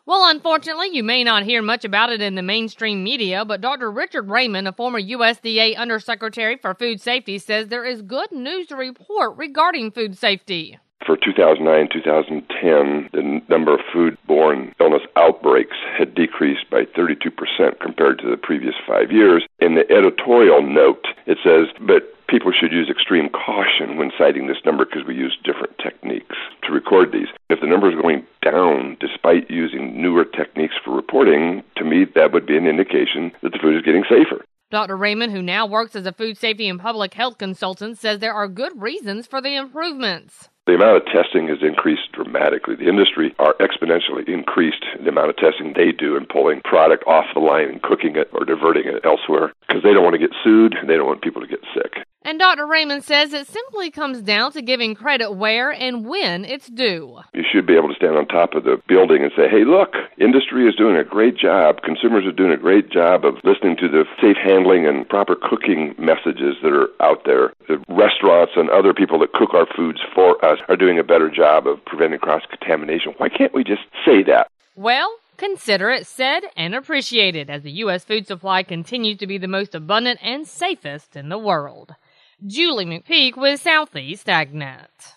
Well, unfortunately, you may not hear much about it in the mainstream media, but Dr. Richard Raymond, a former USDA Undersecretary for Food Safety, says there is good news to report regarding food safety. For 2009-2010, the number of foodborne illness outbreaks had decreased by 32% compared to the previous 5 years. In the editorial note, it says, but people should use extreme caution when citing this number because we use different techniques to record these. If the number is going down despite using newer techniques for reporting, to me that would be an indication that the food is getting safer. Dr. Raymond, who now works as a food safety and public health consultant, says there are good reasons for the improvements. The amount of testing has increased dramatically. The industry are exponentially increased the amount of testing they do in pulling product off the line and cooking it or diverting it elsewhere because they don't want to get sued and they don't want people to get sick. And Dr. Raymond says it simply comes down to giving credit where and when it's due. You should be able to stand on top of the building and say, hey, look, industry is doing a great job. Consumers are doing a great job of listening to the safe handling and proper cooking messages that are out there. The restaurants and other people that cook our foods for us are doing a better job of preventing cross-contamination. Why can't we just say that? Well, consider it said and appreciated as the U.S. food supply continues to be the most abundant and safest in the world. Julie McPeak with Southeast AgNet.